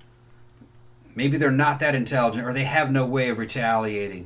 maybe they're not that intelligent or they have no way of retaliating.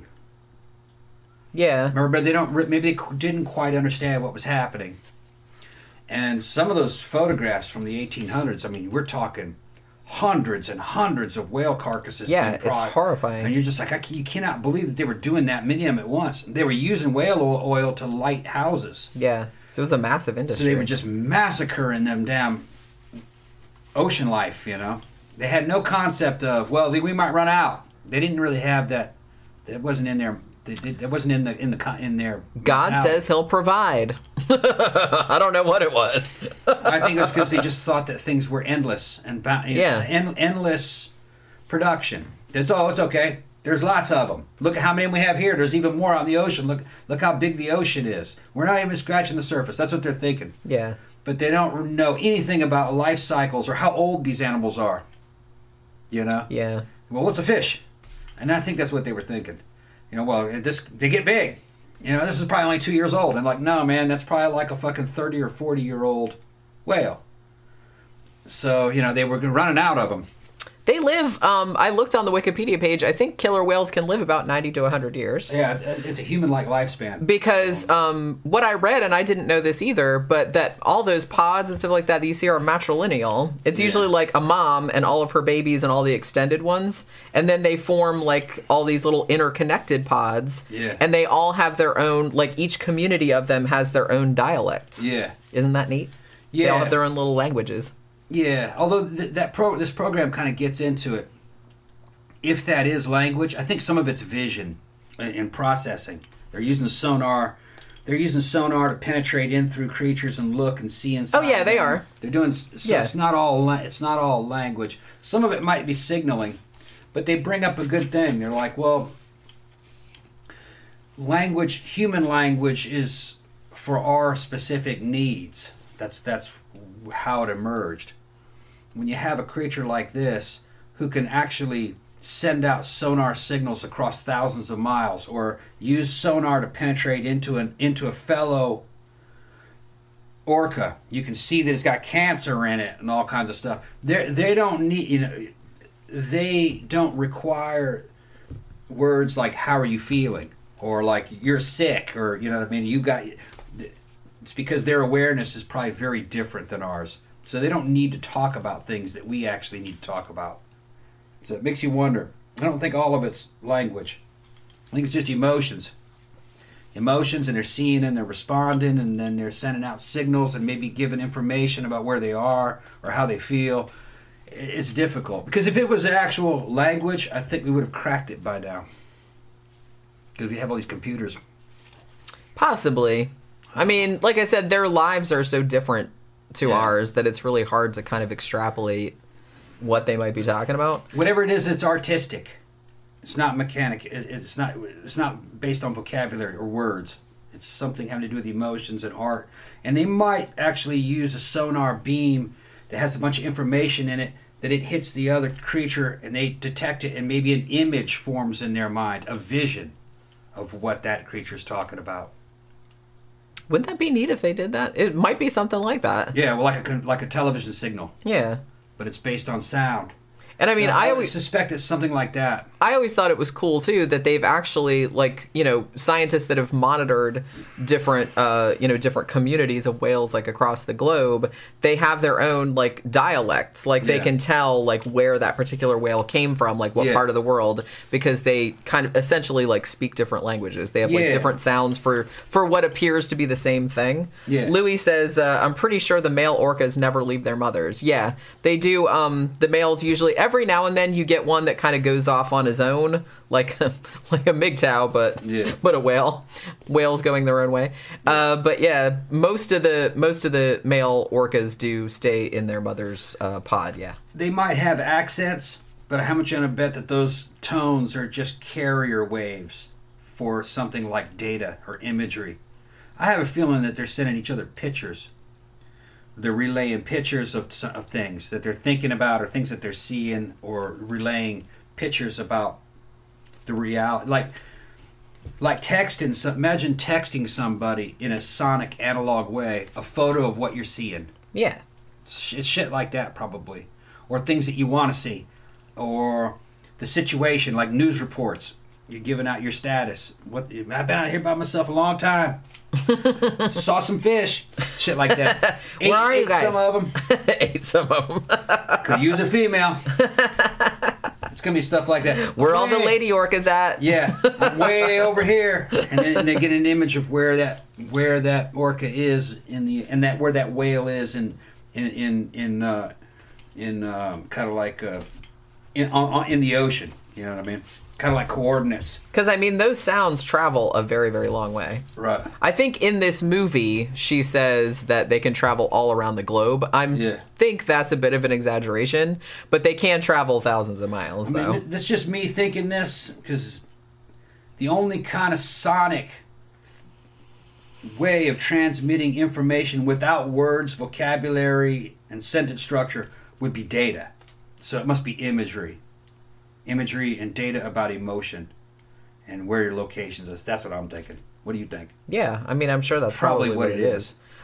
Yeah. But maybe they didn't quite understand what was happening. And some of those photographs from the 1800s, we're talking hundreds and hundreds of whale carcasses. Yeah, it's horrifying. And you're just like, you cannot believe that they were doing that many of them at once. They were using whale oil to light houses. Yeah, so it was a massive industry. So they were just massacring them damn ocean life, They had no concept of, we might run out. They didn't really have that. That wasn't in their. That wasn't in their. God mentality. Says He'll provide. I don't know what it was. I think it was because they just thought that things were endless and endless production. It's okay. There's lots of them. Look at how many we have here. There's even more out in the ocean. Look how big the ocean is. We're not even scratching the surface. That's what they're thinking. Yeah. But they don't know anything about life cycles or how old these animals are. Yeah. Well, what's a fish? And I think that's what they were thinking. They get big. This is probably only 2 years old. And like, no, man, that's probably like a fucking 30 or 40-year-old whale. So, they were running out of them. They live, I looked on the Wikipedia page, I think killer whales can live about 90 to 100 years. Yeah, it's a human-like lifespan. Because what I read, and I didn't know this either, but that all those pods and stuff like that you see are matrilineal. It's usually like a mom and all of her babies and all the extended ones, and then they form like all these little interconnected pods. Yeah. And they all have their own, like each community of them has their own dialects. Yeah. Isn't that neat? Yeah. They all have their own little languages. Yeah, although this program kind of gets into it. If that is language, I think some of it's vision and processing. They're using sonar. They're using sonar to penetrate in through creatures and look and see inside. Oh yeah, they are. They're doing so. It's not all language. Some of it might be signaling, but they bring up a good thing. They're like, well, human language is for our specific needs. That's how it emerged. When you have a creature like this who can actually send out sonar signals across thousands of miles, or use sonar to penetrate into a fellow orca, you can see that it's got cancer in it and all kinds of stuff. They don't need, they don't require words like "how are you feeling" or like "you're sick" or you know what I mean. It's because their awareness is probably very different than ours. So they don't need to talk about things that we actually need to talk about. So it makes you wonder. I don't think all of it's language. I think it's just emotions. Emotions, and they're seeing and they're responding, and then they're sending out signals and maybe giving information about where they are or how they feel. It's difficult. Because if it was an actual language, I think we would have cracked it by now. Because we have all these computers. Possibly. I mean, like I said, their lives are so different to ours that it's really hard to kind of extrapolate what they might be talking about. Whatever it is, it's artistic. It's not mechanic. It's not based on vocabulary or words. It's something having to do with emotions and art. And they might actually use a sonar beam that has a bunch of information in it, that it hits the other creature and they detect it, and maybe an image forms in their mind, a vision of what that creature's talking about. Wouldn't that be neat if they did that? It might be something like that. Yeah, well, like a television signal. Yeah. But it's based on sound. And I mean, so I always suspect it's something like that. I always thought it was cool too that they've actually, like, scientists that have monitored different, different communities of whales like across the globe. They have their own like dialects, like they can tell like where that particular whale came from, like what part of the world, because they kind of essentially like speak different languages. They have like different sounds for what appears to be the same thing. Yeah. Louis says, I'm pretty sure the male orcas never leave their mothers. Yeah, they do. The males usually. Every now and then you get one that kind of goes off on his own, like a MGTOW, but a whale. Whales going their own way. But yeah, most of the male orcas do stay in their mother's pod. Yeah, they might have accents, but how much I'm gonna bet that those tones are just carrier waves for something like data or imagery. I have a feeling that they're sending each other pictures. They're relaying pictures of things that they're thinking about, or things that they're seeing, or relaying pictures about the reality. Like texting. Imagine texting somebody in a sonic analog way a photo of what you're seeing. Yeah. It's shit like that probably. Or things that you want to see. Or the situation, like news reports. You're giving out your status. I've been out here by myself a long time. Saw some fish. Shit like that. Where are you guys? Ate some of them. Ate some of them. Could use a female. It's going to be stuff like that. Where all the lady orcas at? Yeah. I'm way over here. And then they get an image of where that orca is where that whale is in kind of like in the ocean. You know what I mean? Kind of like coordinates. Because, I mean, those sounds travel a very, very long way. Right. I think in this movie, she says that they can travel all around the globe. I think that's a bit of an exaggeration, but they can travel thousands of miles, though. I mean, that's just me thinking this, because the only kind of sonic way of transmitting information without words, vocabulary, and sentence structure would be data. So it must be imagery and data about emotion and where your locations is. That's what I'm thinking. What do you think? Yeah, I mean, I'm sure that's probably what it is.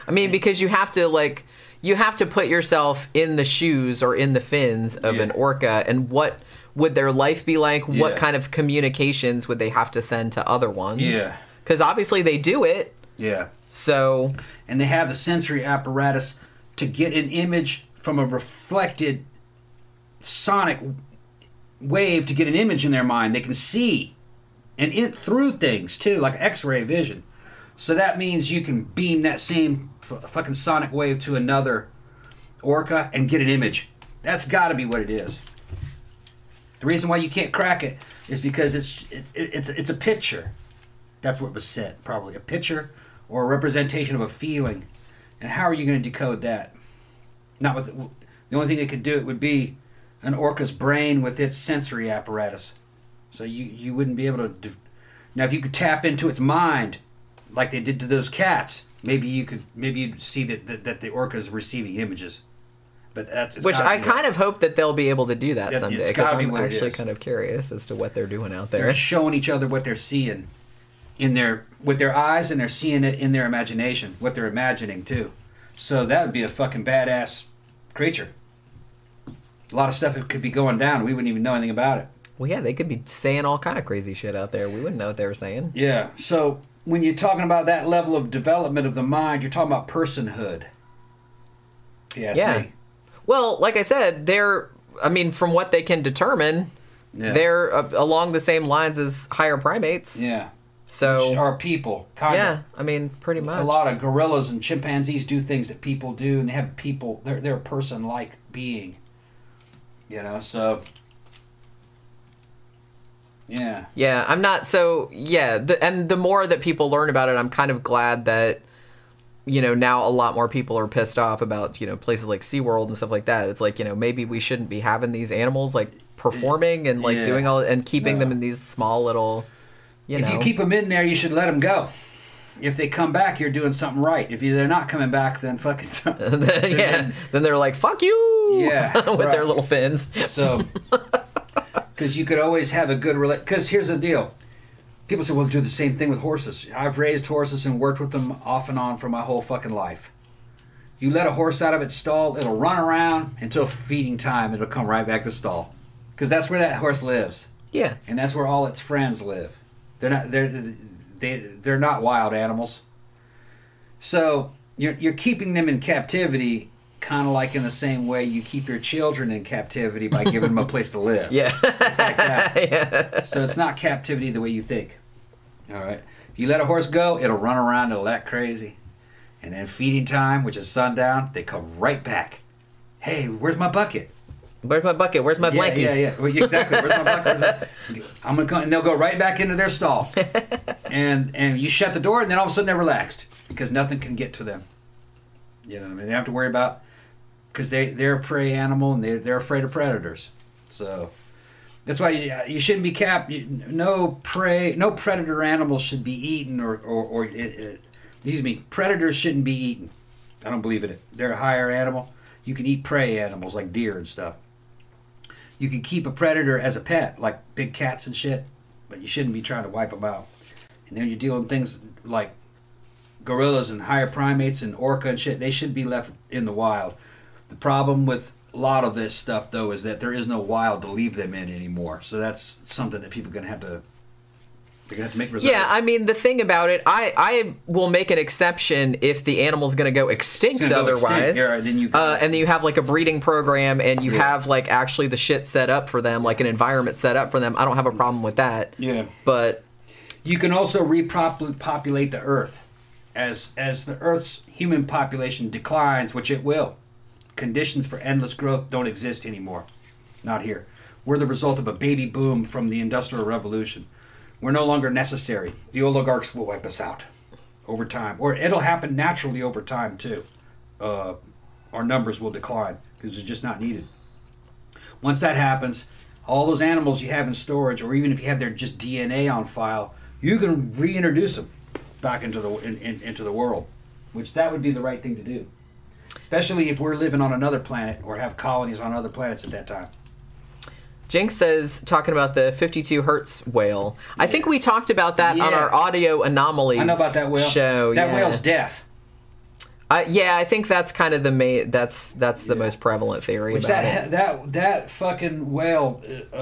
I mean, because you have to put yourself in the shoes or in the fins of an orca, and what would their life be like? Yeah. What kind of communications would they have to send to other ones? Yeah. Because obviously they do it. Yeah. So. And they have the sensory apparatus to get an image from a reflected sonic wave, to get an image in their mind. They can see and through things too, like X-ray vision. So that means you can beam that same fucking sonic wave to another orca and get an image. That's got to be what it is. The reason why you can't crack it is because it's a picture. That's what was said, probably a picture or a representation of a feeling. And how are you going to decode that? Not with the only thing that could do it would be an orca's brain with its sensory apparatus. So you wouldn't be able to. Now, if you could tap into its mind, like they did to those cats, maybe you'd see that the orca is receiving images. But which I kind of hope that they'll be able to do that someday, because I'm actually kind of curious as to what they're doing out there. They're showing each other what they're seeing with their eyes, and they're seeing it in their imagination, what they're imagining too. So that would be a fucking badass creature. A lot of stuff could be going down. We wouldn't even know anything about it. Well, yeah, they could be saying all kind of crazy shit out there. We wouldn't know what they were saying. Yeah. So when you're talking about that level of development of the mind, you're talking about personhood. Yeah. Well, like I said, from what they can determine, they're along the same lines as higher primates. Yeah. So which are people, kind of. Yeah, I mean, pretty much. A lot of gorillas and chimpanzees do things that people do, and they have people. They're a person-like being. So. Yeah. Yeah, I'm not so. Yeah, and the more that people learn about it, I'm kind of glad that. Now a lot more people are pissed off about, places like SeaWorld and stuff like that. It's like, maybe we shouldn't be having these animals, like, performing and, like, doing all... and keeping them in these small little, If you keep them in there, you should let them go. If they come back, you're doing something right. If they're not coming back, then fucking... then they're like, fuck you! Yeah. With their little fins. So... Because you could always have a good... Because here's the deal. People say, well, do the same thing with horses. I've raised horses and worked with them off and on for my whole fucking life. You let a horse out of its stall, it'll run around until feeding time. It'll come right back to the stall. Because that's where that horse lives. Yeah. And that's where all its friends live. They're not wild animals. So you're keeping them in captivity, kind of like in the same way you keep your children in captivity by giving them a place to live. Yeah. It's like that. Yeah. So it's not captivity the way you think. All right. If you let a horse go, it'll run around, it'll act crazy. And then feeding time, which is sundown, they come right back. Hey, where's my bucket? Where's my bucket? Where's my blanket? Yeah. Well, exactly. Where's my bucket? I'm gonna come, and they'll go right back into their stall. and you shut the door, and then all of a sudden they're relaxed because nothing can get to them. You know what I mean? They don't have to worry about, because they're a prey animal and they're afraid of predators. So that's why you shouldn't be no predator animals should be eaten or excuse me, predators shouldn't be eaten. I don't believe in it. They're a higher animal. You can eat prey animals like deer and stuff. You can keep a predator as a pet, like big cats and shit, but you shouldn't be trying to wipe them out. And then you're dealing with things like gorillas and higher primates and orca and shit. They should be left in the wild. The problem with a lot of this stuff, though, is that there is no wild to leave them in anymore. So that's something that people are going to have to... They're going to have to make reserves. Yeah, I mean, the thing about it, I will make an exception if the animal's going to go extinct otherwise. Yeah, then you and then you have, like, a breeding program, and you have, like, actually the shit set up for them, like an environment set up for them. I don't have a problem with that. Yeah. But... You can also repopulate the Earth. As the Earth's human population declines, which it will, conditions for endless growth don't exist anymore. Not here. We're the result of a baby boom from the Industrial Revolution. We're no longer necessary. The oligarchs will wipe us out over time. Or it'll happen naturally over time, too. Our numbers will decline because they're just not needed. Once that happens, all those animals you have in storage, or even if you have their just DNA on file, you can reintroduce them back into the world, which that would be the right thing to do. Especially if we're living on another planet or have colonies on other planets at that time. Jinx says, talking about the 52 hertz whale. I think we talked about that on our audio anomalies I know about that whale. show. That whale's deaf. Yeah, I think that's kind of the main. That's the most prevalent theory Which about it. that fucking whale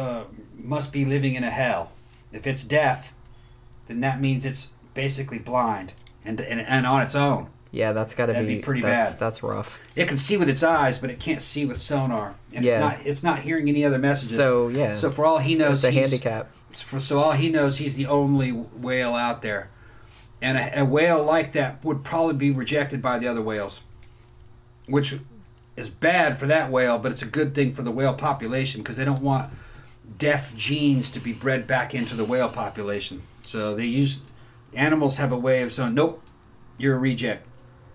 must be living in a hell. If it's deaf, then that means it's basically blind and on its own. Yeah, that's got to be pretty bad. That's rough. It can see with its eyes, but it can't see with sonar, and it's not hearing any other messages. So yeah. So for all he knows, it's a handicap. So all he knows, he's the only whale out there, and a whale like that would probably be rejected by the other whales, which is bad for that whale, but it's a good thing for the whale population because they don't want deaf genes to be bred back into the whale population. So animals have a way of saying, nope, you're a reject.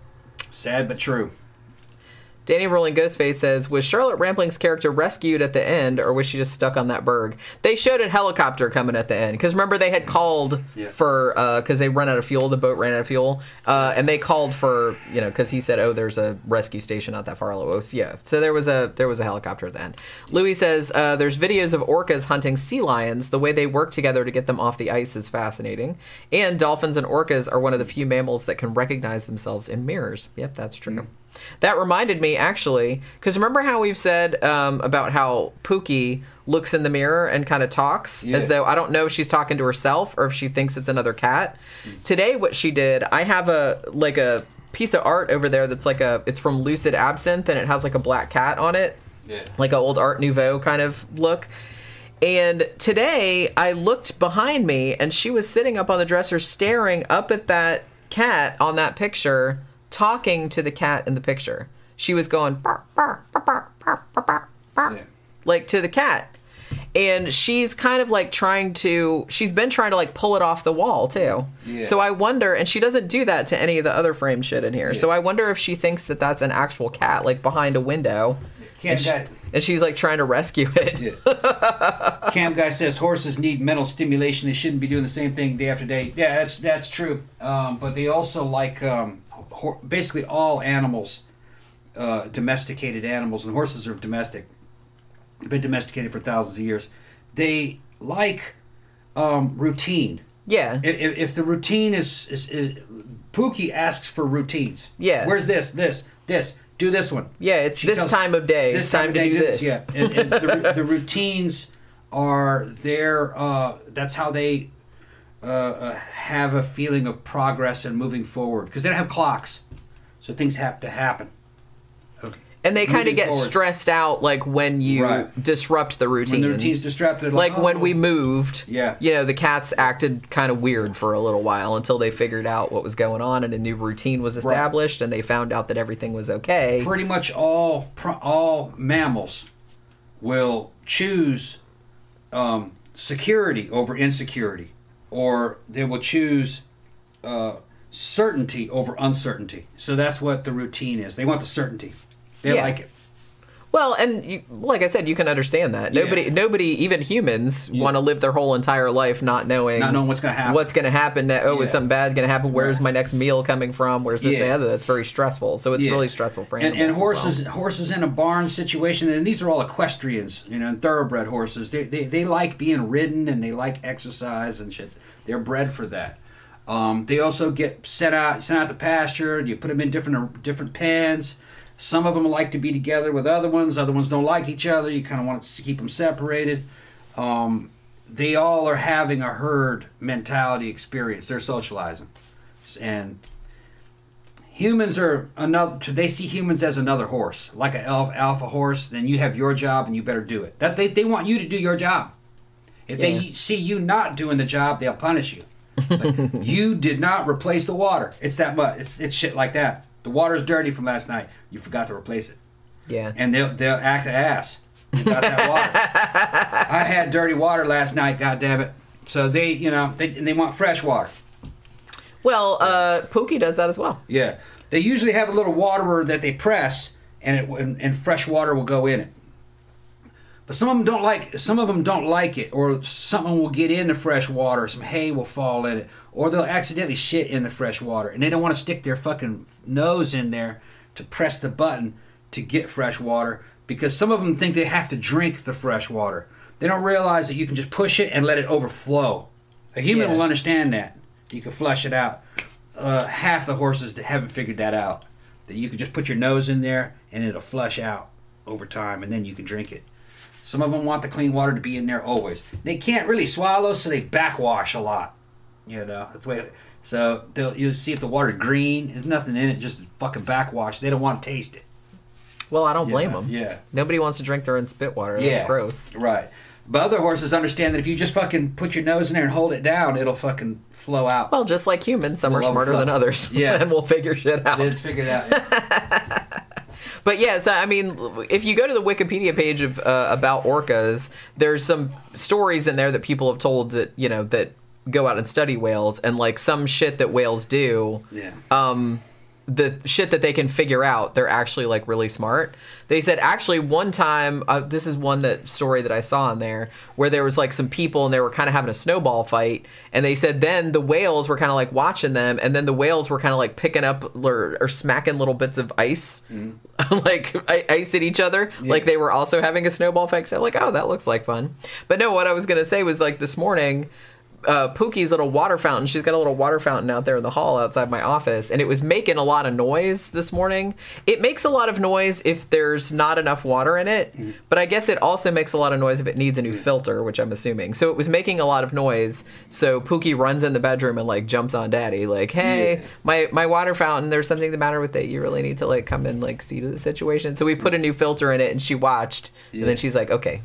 Sad but true. Danny Rolling Ghostface says, was Charlotte Rampling's character rescued at the end, or was she just stuck on that berg? They showed a helicopter coming at the end, because remember they had called for, because they run out of fuel, the boat ran out of fuel, and they called for, because he said, oh, there's a rescue station not that far away. So there was a helicopter at the end. Louis says, there's videos of orcas hunting sea lions. The way they work together to get them off the ice is fascinating. And dolphins and orcas are one of the few mammals that can recognize themselves in mirrors. Yep, that's true. Mm. That reminded me, actually, because remember how we've said about how Pookie looks in the mirror and kind of talks as though, I don't know if she's talking to herself or if she thinks it's another cat. Today, what she did, I have a piece of art over there that's it's from Lucid Absinthe, and it has like a black cat on it, like an old Art Nouveau kind of look. And today, I looked behind me, and she was sitting up on the dresser staring up at that cat on that picture, talking to the cat in the picture. She was going bark, bark, bark, bark, bark, bark, bark, like to the cat. And she's kind of like she's been trying to like pull it off the wall too. Yeah. So I wonder, and she doesn't do that to any of the other frame shit in here. Yeah. So I wonder if she thinks that that's an actual cat, like behind a window. And she's like trying to rescue it. Yeah. Cam Guy says horses need mental stimulation. They shouldn't be doing the same thing day after day. Yeah, that's true. But they also like basically all animals, domesticated animals, and horses are domestic. They've been domesticated for thousands of years. They like routine. Yeah. If the routine is Pookie asks for routines. Yeah. Where's this? Do this one. Yeah, it's this time of day. It's time to do this. Yeah, and the routines are there. That's how they have a feeling of progress and moving forward, because they don't have clocks, so things have to happen. And they kind of get stressed out, like when you disrupt the routine. When the routine's disrupted, like when we moved, the cats acted kind of weird for a little while until they figured out what was going on and a new routine was established, and they found out that everything was okay. Pretty much all mammals will choose security over insecurity, or they will choose certainty over uncertainty. So that's what the routine is. They want the certainty. They like it. Well, and like I said, you can understand that. Nobody, even humans, want to live their whole entire life not knowing what's going to happen. What's going to happen? Is something bad going to happen? Where's my next meal coming from? Where's this and the other? It's very stressful. So it's really stressful for animals. And horses in a barn situation, and these are all equestrians, and thoroughbred horses. They like being ridden, and they like exercise and shit. They're bred for that. They also get sent out to pasture. You put them in different pens. Some of them like to be together with other ones. Other ones don't like each other. You kind of want to keep them separated. They all are having a herd mentality experience. They're socializing. And humans are they see humans as another horse. Like an alpha horse, then you have your job and you better do it. They want you to do your job. If they see you not doing the job, they'll punish you. Like, you did not replace the water. It's that much. It's shit like that. The water's dirty from last night. You forgot to replace it. Yeah. And they'll act an ass about that water. I had dirty water last night, God damn it. So they want fresh water. Well, Pookie does that as well. Yeah. They usually have a little waterer that they press, and fresh water will go in it. But some of them don't like it, or something will get into fresh water, some hay will fall in it, or they'll accidentally shit in the fresh water, and they don't want to stick their fucking nose in there to press the button to get fresh water, because some of them think they have to drink the fresh water. They don't realize that you can just push it and let it overflow. A human will understand that. You can flush it out. Half the horses that haven't figured that out. that you can just put your nose in there and it'll flush out over time, and then you can drink it. Some of them want the clean water to be in there always. They can't really swallow, so they backwash a lot. You know, that's the way. So you'll see if the water's green, there's nothing in it, just fucking backwash. They don't want to taste it. Well, I don't blame them. Yeah. Nobody wants to drink their own spit water. That's gross. Right. But other horses understand that if you just fucking put your nose in there and hold it down, it'll fucking flow out. Well, just like humans, some are smarter than others. Yeah. And we'll figure shit out. Let's figure it out. Yeah. But yes, I mean, if you go to the Wikipedia page of about orcas, there's some stories in there that people have told that, you know, that go out and study whales, and like some shit that whales do. Yeah. The shit that they can figure out, they're actually like really smart. They said actually one time, this is story that I saw in there, where there was like some people and they were kind of having a snowball fight, and they said then the whales were kind of like watching them, and then the whales were kind of like picking up or smacking little bits of ice, like ice at each other, like they were also having a snowball fight. So like, oh, that looks like fun. But no, what I was gonna say was like this morning, Pookie's little water fountain, she's got a little water fountain out there in the hall outside my office, and it was making a lot of noise this morning. It makes a lot of noise if there's not enough water in it, but I guess it also makes a lot of noise if it needs a new filter, which I'm assuming. So it was making a lot of noise, so Pookie runs in the bedroom and like jumps on Daddy, like, hey, my water fountain, there's something the matter with it, you really need to like come and like see to the situation. So we put a new filter in it, and she watched, and then she's like, okay.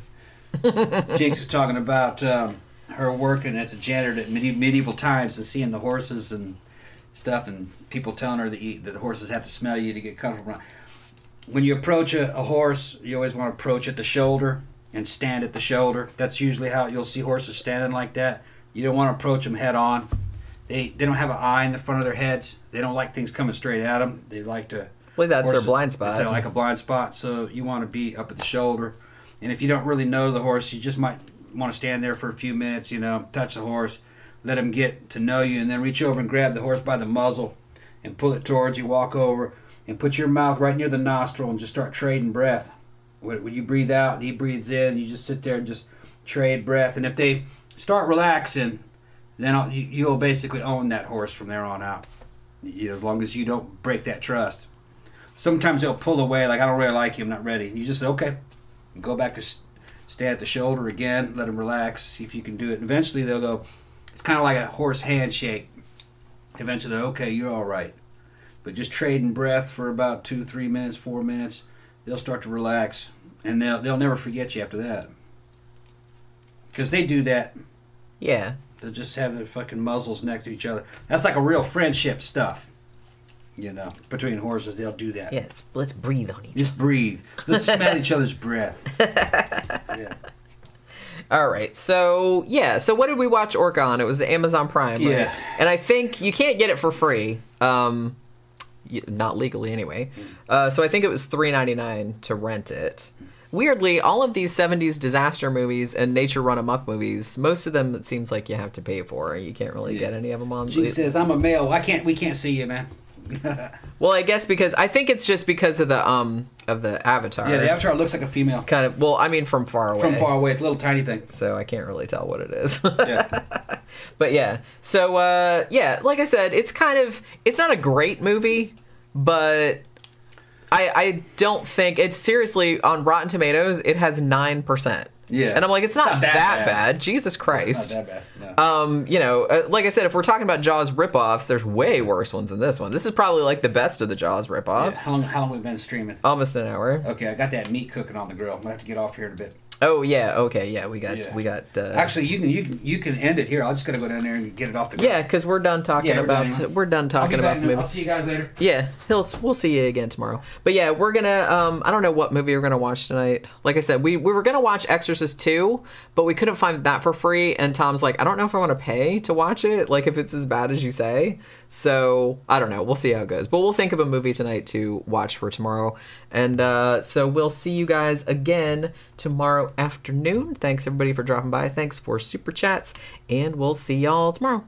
Jinx is talking about her working as a janitor at medieval times and seeing the horses and stuff, and people telling her that the horses have to smell you to get comfortable. When you approach a horse, you always want to approach at the shoulder and stand at the shoulder. That's usually how you'll see horses standing like that. You don't want to approach them head on. They don't have an eye in the front of their heads. They don't like things coming straight at them. They like to... Well, that's their blind spot. It's like a blind spot, so you want to be up at the shoulder. And if you don't really know the horse, you just might want to stand there for a few minutes, you know, touch the horse, let him get to know you, and then reach over and grab the horse by the muzzle and pull it towards you, walk over, and put your mouth right near the nostril and just start trading breath. When you breathe out and he breathes in, you just sit there and just trade breath. And if they start relaxing, then you'll basically own that horse from there on out, you know, as long as you don't break that trust. Sometimes they'll pull away, like, I don't really like you, I'm not ready. You just say, okay, go back to stay at the shoulder again, let them relax, see if you can do it. And eventually they'll go, it's kind of like a horse handshake. Eventually, okay, you're all right. But just trading breath for about 2, 3 minutes, 4 minutes, they'll start to relax, and they'll never forget you after that. Because they do that. Yeah. They'll just have their fucking muzzles next to each other. That's like a real friendship stuff. You know, between horses, they'll do that. Yeah, let's breathe on each other. Just breathe. Let's smell each other's breath. Yeah. All right. So, yeah. So what did we watch Orca on? It was Amazon Prime, right? Yeah. And I think you can't get it for free. Not legally, anyway. So I think it was $3.99 to rent it. Weirdly, all of these 70s disaster movies and nature run amok movies, most of them it seems like you have to pay for. You can't really get any of them on. She says, I'm a male. We can't see you, man. Well, I guess because I think it's just because of the avatar. Yeah, the avatar looks like a female. Kind of. Well, I mean, from far away. From far away, it's a little tiny thing. So I can't really tell what it is. Yeah. But yeah, so yeah, like I said, it's not a great movie, but I don't think it's seriously on Rotten Tomatoes. It has 9%. Yeah. And I'm like, it's not that bad. Jesus Christ. It's not that bad. No. You know, like I said, if we're talking about Jaws ripoffs, there's way worse ones than this one. This is probably like the best of the Jaws ripoffs. Yeah. How long have we been streaming? Almost an hour. Okay, I got that meat cooking on the grill. I'm gonna have to get off here in a bit. Oh yeah, okay, yeah, we got. Actually, you can end it here. I'm just gonna go down there and get it off the grill. Yeah, because we're done talking about the movie. I'll see you guys later. Yeah, we'll see you again tomorrow. But yeah, we're gonna. I don't know what movie we're gonna watch tonight. Like I said, we were gonna watch Exorcist 2, but we couldn't find that for free. And Tom's like, I don't know if I want to pay to watch it. Like if it's as bad as you say. So I don't know. We'll see how it goes. But we'll think of a movie tonight to watch for tomorrow. And so we'll see you guys again tomorrow afternoon. Thanks everybody for dropping by. Thanks for super chats, and we'll see y'all tomorrow.